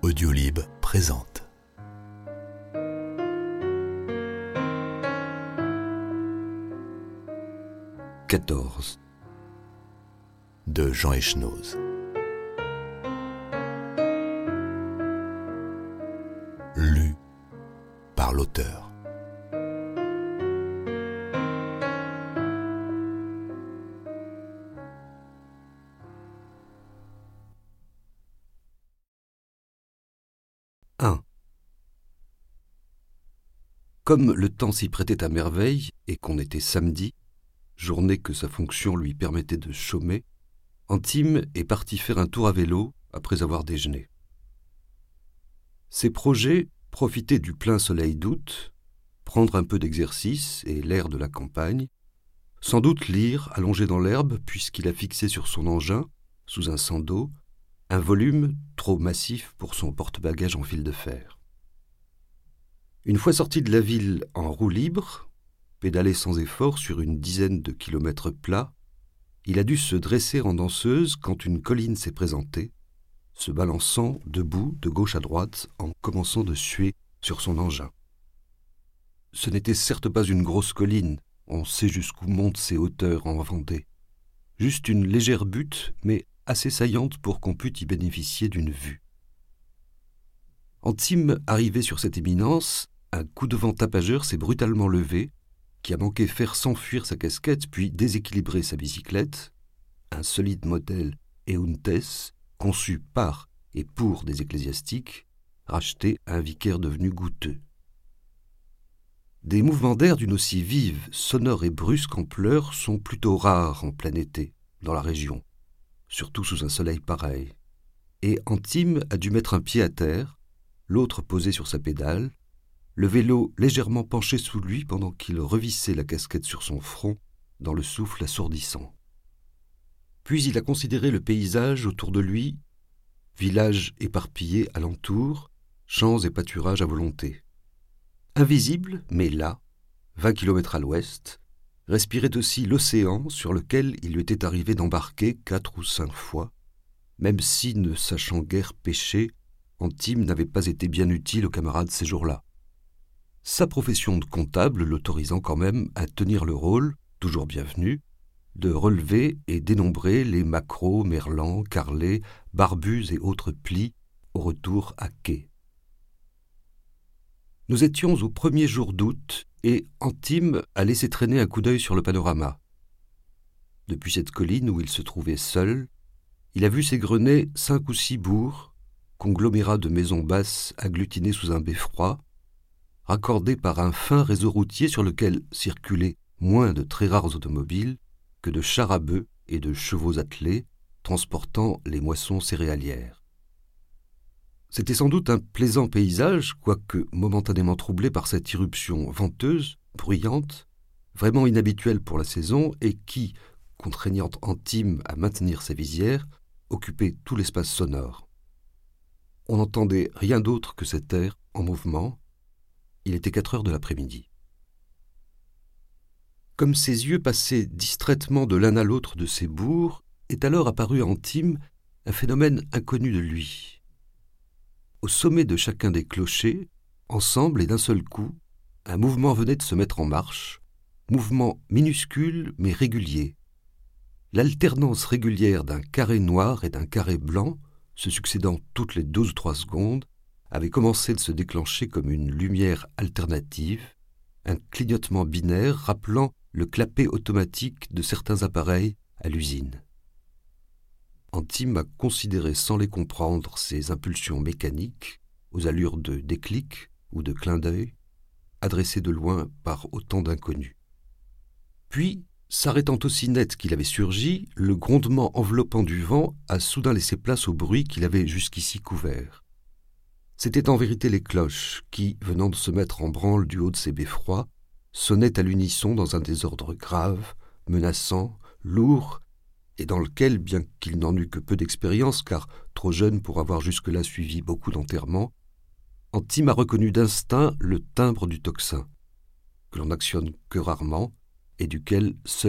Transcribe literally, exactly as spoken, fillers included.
Audiolib présente. quatorze de Jean Echenoz. Lu par l'auteur. un. Comme le temps s'y prêtait à merveille et qu'on était samedi, journée que sa fonction lui permettait de chômer, Antime est parti faire un tour à vélo après avoir déjeuné. Ses projets profitaient du plein soleil d'août, prendre un peu d'exercice et l'air de la campagne, sans doute lire allongé dans l'herbe puisqu'il a fixé sur son engin, sous un sando, un volume trop massif pour son porte-bagages en fil de fer. Une fois sorti de la ville en roue libre, pédalé sans effort sur une dizaine de kilomètres plats, il a dû se dresser en danseuse quand une colline s'est présentée, se balançant debout de gauche à droite en commençant de suer sur son engin. Ce n'était certes pas une grosse colline, on sait jusqu'où montent ces hauteurs en Vendée, juste une légère butte, mais assez saillante pour qu'on pût y bénéficier d'une vue. Antime arrivé sur cette éminence, un coup de vent tapageur s'est brutalement levé, qui a manqué faire s'enfuir sa casquette puis déséquilibrer sa bicyclette, un solide modèle Euntes, conçu par et pour des ecclésiastiques, racheté à un vicaire devenu goutteux. Des mouvements d'air d'une aussi vive, sonore et brusque ampleur sont plutôt rares en plein été, dans la région, surtout sous un soleil pareil, et Antime a dû mettre un pied à terre, l'autre posé sur sa pédale, le vélo légèrement penché sous lui pendant qu'il revissait la casquette sur son front dans le souffle assourdissant. Puis il a considéré le paysage autour de lui, villages éparpillés alentour, champs et pâturages à volonté. Invisible, mais là, vingt kilomètres à l'ouest, respirait aussi l'océan sur lequel il lui était arrivé d'embarquer quatre ou cinq fois, même si, ne sachant guère pêcher, Antime n'avait pas été bien utile aux camarades ces jours-là. Sa profession de comptable l'autorisant quand même à tenir le rôle, toujours bienvenu, de relever et dénombrer les maquereaux, merlans, carlets, barbus et autres plis au retour à quai. Nous étions au premier jour d'août et Antime a laissé traîner un coup d'œil sur le panorama. Depuis cette colline où il se trouvait seul, il a vu s'égrener cinq ou six bourgs, conglomérats de maisons basses agglutinés sous un beffroi, raccordés par un fin réseau routier sur lequel circulaient moins de très rares automobiles que de chars à bœufs et de chevaux attelés transportant les moissons céréalières. C'était sans doute un plaisant paysage, quoique momentanément troublé par cette irruption venteuse, bruyante, vraiment inhabituelle pour la saison et qui, contraignant Antime à maintenir sa visière, occupait tout l'espace sonore. On n'entendait rien d'autre que cet air en mouvement. Il était quatre heures de l'après-midi. Comme ses yeux passaient distraitement de l'un à l'autre de ces bourgs, est alors apparu à Antime un phénomène inconnu de lui. Au sommet de chacun des clochers, ensemble et d'un seul coup, un mouvement venait de se mettre en marche, mouvement minuscule mais régulier. L'alternance régulière d'un carré noir et d'un carré blanc, se succédant toutes les deux ou trois secondes, avait commencé de se déclencher comme une lumière alternative, un clignotement binaire rappelant le clapet automatique de certains appareils à l'usine. Antime a considéré sans les comprendre ces impulsions mécaniques, aux allures de déclic ou de clin d'œil, adressées de loin par autant d'inconnus. Puis, s'arrêtant aussi net qu'il avait surgi, le grondement enveloppant du vent a soudain laissé place au bruit qu'il avait jusqu'ici couvert. C'étaient en vérité les cloches qui, venant de se mettre en branle du haut de ces beffrois, sonnaient à l'unisson dans un désordre grave, menaçant, lourd, et dans lequel, bien qu'il n'en eût que peu d'expérience, car trop jeune pour avoir jusque-là suivi beaucoup d'enterrements, Antime a reconnu d'instinct le timbre du tocsin, que l'on n'actionne que rarement, et duquel seul